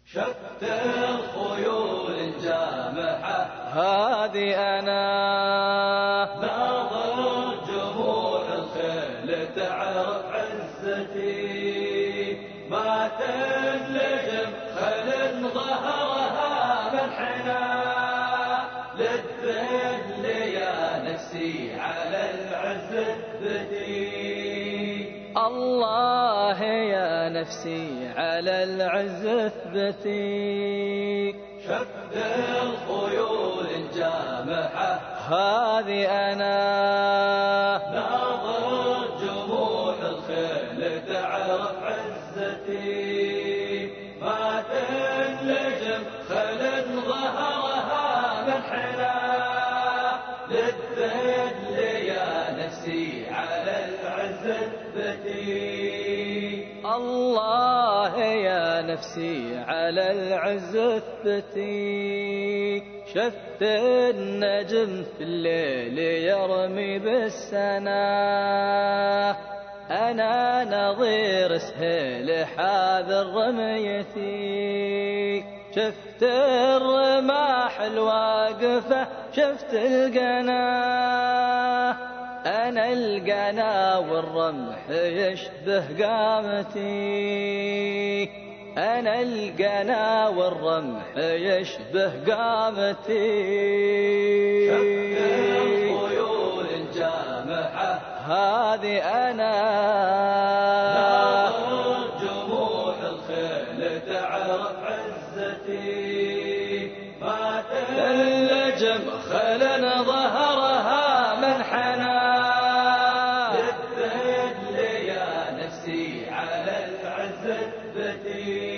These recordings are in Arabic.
شتى الخيول الجامحة هذه أنا. ناظر جموع الخيل تعرف عزتي، ما تنلجم خل ظهرها منحنى للذل يا نفسي على العز اثبتي. الله يا نفسي على العز اثبتي. شد الخيول الجامحة هذه أنا. ناظر جموع الخيل تعرف عزتي، ما تنلجم خل ظهرها منحنى للذل يا نفسي على العز اثبتي. الله يا نفسي على العز اثبتي. شفت النجم في الليل يرمي بالسنا، أنا نظير سهيل حاذر رميتي. شفت الرماح الواقفة، شفت القنا، أنا القنا والرمح يشبه قامتي. أنا القنا والرمح يشبه قامتي. شفت الخيول الجامحة هذه أنا. ناظر جموع الخيل تعرف عزتي، ما تنلجم خلن ظهرها منحنى للذل يا نفسي على العز اثبتي.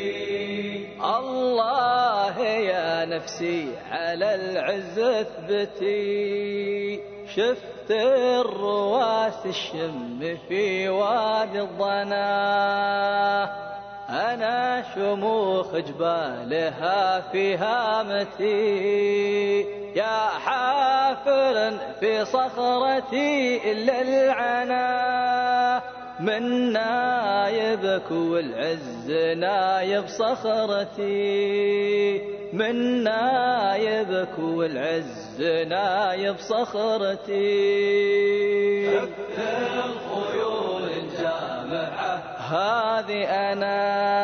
الله يا نفسي على العز اثبتي. شفت الرواس الشم في وادي الضنا، أنا شموخ جبالها في هامتي. يا حافر في صخرتي إلا العنا، من نايبك والعز نايب صخرتي. من نايبك والعز نايب صخرتي. شفت الخيول الجامحة هذه أنا.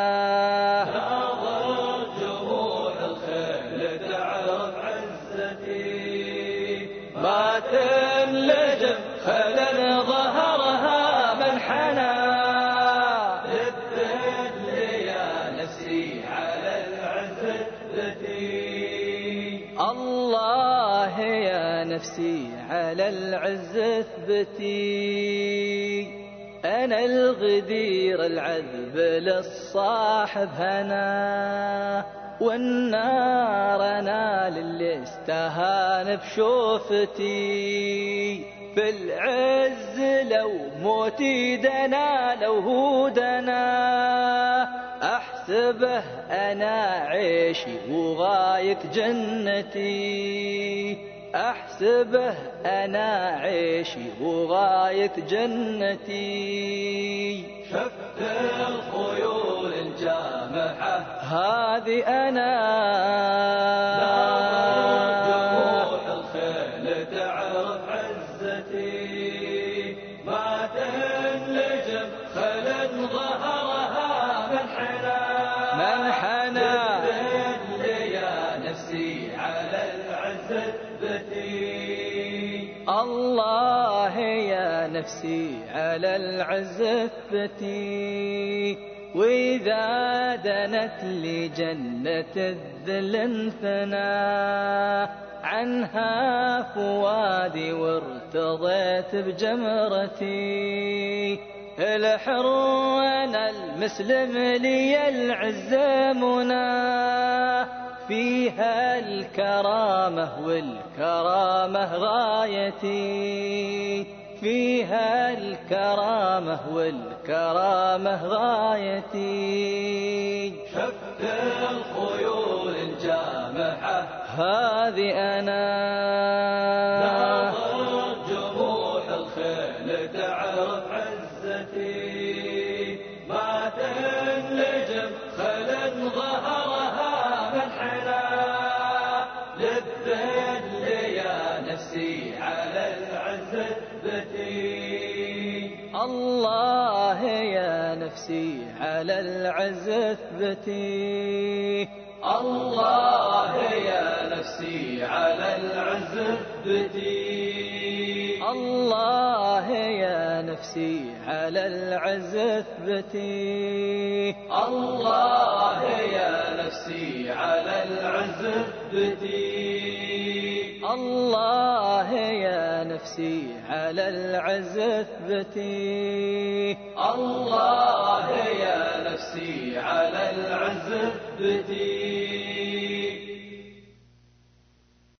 ناظر جموع الخيل تعرف عزتي، ما تنلجم خلن ظهرها منحنى للذل يا نفسي على العز اثبتي. الله يا نفسي على العز اثبتي. أنا الغدير العذب للصاحب هنا، والنار أنا للي استهان بشوفتي. في العز لو موتي دنا، لو هو دنا أحسبه أنا عيشي وغاية جنتي. أحسبه أنا عيشي وغاية جنتي. شفت الخيول الجامحة هذه أنا. ناظر جموع الخيل تعرف عزتي، ما تنلجم خل ظهرها منحنى للذل يا نفسي على العز اثبتي. الله يا نفسي على العز اثبتي. وإذا دنت لي جنة الذل انثنى، عنها فؤادي وارتضيت بجمرتي. الحر وانا المسلم لي العز منى، فيها الكرامة والكرامة غايتي. فيها الكرامة والكرامة غايتي. شفت الخيول الجامحة هذه أنا. ناظر جموع الخيل تعرف عزتي، ما تنلجم خل ظهرها انحنى للذل يا نفسي على العز اثبتي. الله يا نفسي على العز اثبتي. الله يا نفسي على العز اثبتي. الله يا نفسي على العز اثبتي. الله يا نفسي على العز اثبتي. الله يا نفسي على العز اثبتي. الله يا نفسي على العز اثبتي.